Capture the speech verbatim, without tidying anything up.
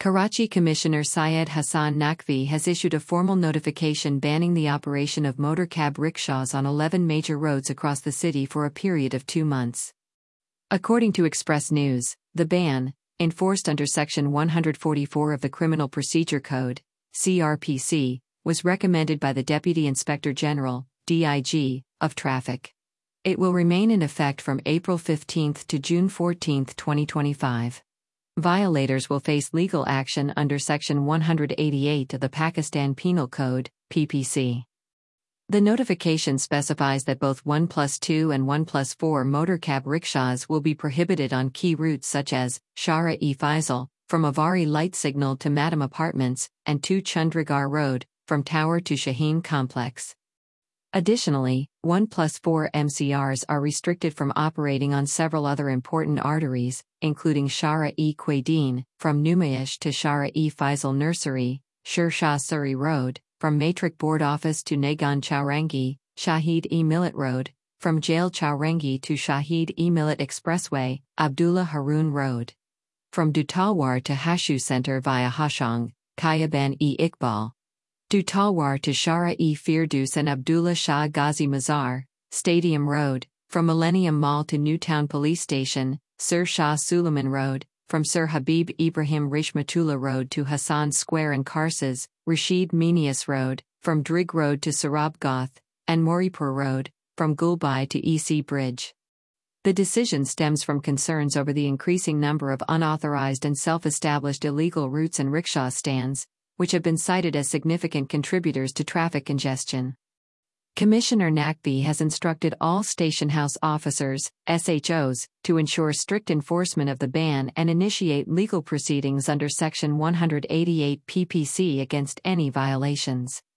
Karachi Commissioner Syed Hassan Naqvi has issued a formal notification banning the operation of motor cab rickshaws on eleven major roads across the city for a period of two months. According to Express News, the ban, enforced under Section one forty-four of the Criminal Procedure Code, C R P C, was recommended by the Deputy Inspector General, D I G, of Traffic. It will remain in effect from April fifteenth to June fourteenth, twenty twenty-five. Violators will face legal action under Section one eighty-eight of the Pakistan Penal Code, P P C. The notification specifies that both one plus two and one plus four motor cab rickshaws will be prohibited on key routes such as Shara-e-Faisal, from Avari Light Signal to Madam Apartments, and two Chandragarh Road, from Tower to Shaheen Complex. Additionally, one plus four M C Rs are restricted from operating on several other important arteries, including Shara-e-Quaideen, from Numayish to Shara-e-Faisal Nursery, Sher Shah Suri Road, from Matrix Board Office to Nagan Chowrangi, Shahid-e-Millet Road, from Jail Chowrangi to Shahid-e-Millet Expressway, Abdullah Haroon Road. From Dutalwar to Hashu Center via Hashang, Kayaban-e-Iqbal. Dutalwar to Shara-e-Firdoos and Abdullah Shah Ghazi Mazar, Stadium Road, from Millennium Mall to Newtown Police Station, Sir Shah Suleiman Road, from Sir Habib Ibrahim Rishmatullah Road to Hassan Square and Karsas, Rashid Menias Road, from Drig Road to Sarab Goth, and Moripur Road, from Gulbai to E C Bridge. The decision stems from concerns over the increasing number of unauthorized and self-established illegal routes and rickshaw stands, which have been cited as significant contributors to traffic congestion. Commissioner Naqvi has instructed all station house officers, S H Os, to ensure strict enforcement of the ban and initiate legal proceedings under Section one eighty-eight P P C against any violations.